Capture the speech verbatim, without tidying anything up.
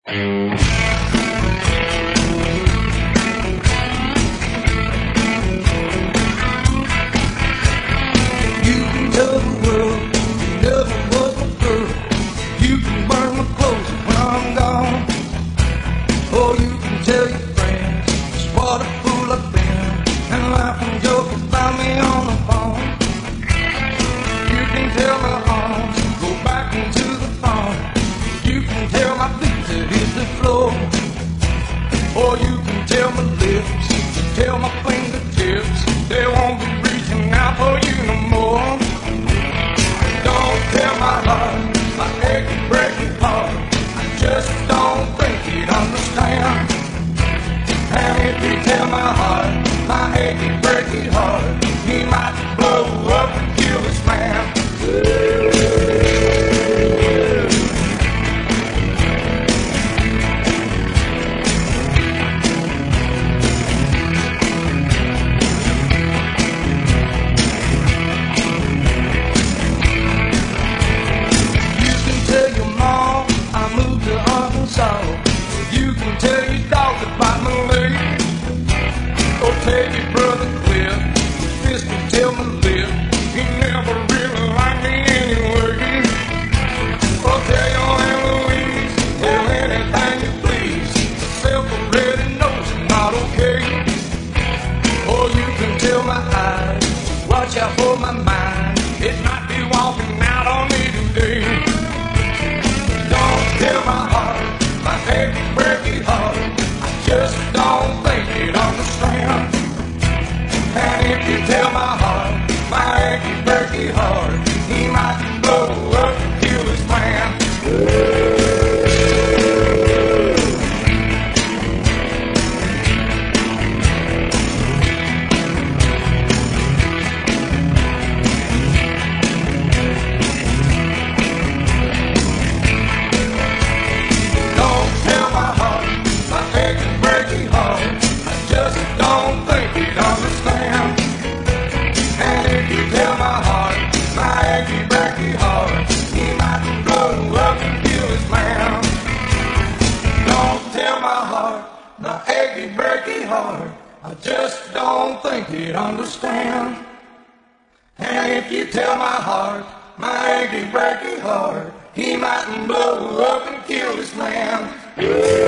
can tell the world you never was my girl. You can burn my clothes when I'm gone. Or you can tell your friends just what a fool I've been, and laugh and joke about me on the phone. You can tell my arms go back into the phone. You can tell my feet to hit the floor. Or you can tell my lips, tell my fingertips, they won't be reaching out for you no more. Don't tell my heart, my achy, breaking heart, I just don't think he'd understand. And if you tell my heart, my achy, breaking heart, he might blow up and kill this man. You can tell your dog about my leg. Or tell your brother Cliff, this can tell my lip, he never really liked me anyway. Or tell your Aunt Louise, tell anything you please, yourself already knows you're not okay. Or you can tell my eyes, watch out for my mind, it might be walking out on me today. Don't tell my heart, my achy, breaky heart, I just don't think you'd understand. And if you tell my heart, my achy, breaky heart, he might blow up and kill his man. My achy, breaky heart, I just don't think he'd understand. And if you tell my heart, my achy, breaky heart, he mightn't blow up and kill this man.